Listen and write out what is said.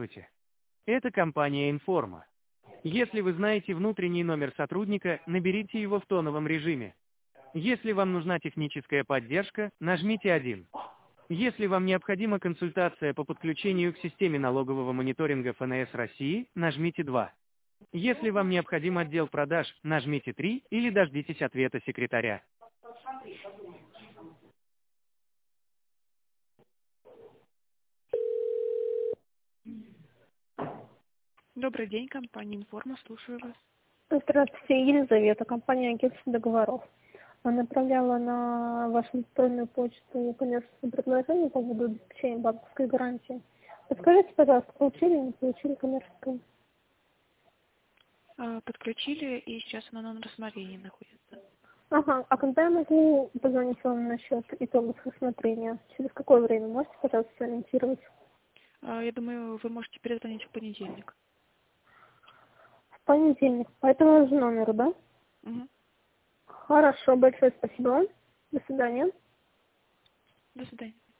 Здравствуйте. Это компания Информа. Если вы знаете внутренний номер сотрудника, наберите его в тоновом режиме. Если вам нужна техническая поддержка, нажмите 1. Если вам необходима консультация по подключению к системе налогового мониторинга ФНС России, нажмите 2. Если вам необходим отдел продаж, нажмите 3 или дождитесь ответа секретаря. Добрый день, компания Информа, слушаю вас. Здравствуйте, Елизавета, компания агентство договоров. Она направляла на вашу электронную почту коммерческое предложение по поводу обеспечения банковской гарантии. Подскажите, пожалуйста, получили или не получили коммерческое? Подключили, и сейчас оно на рассмотрении находится. Ага, а когда я могу позвонить вам насчет итогов рассмотрения? Через какое время? Можете, пожалуйста, сориентировать? Я думаю, вы можете перезвонить в понедельник. В понедельник. По этому же номеру, да? Угу. Хорошо, большое спасибо вам. До свидания. До свидания.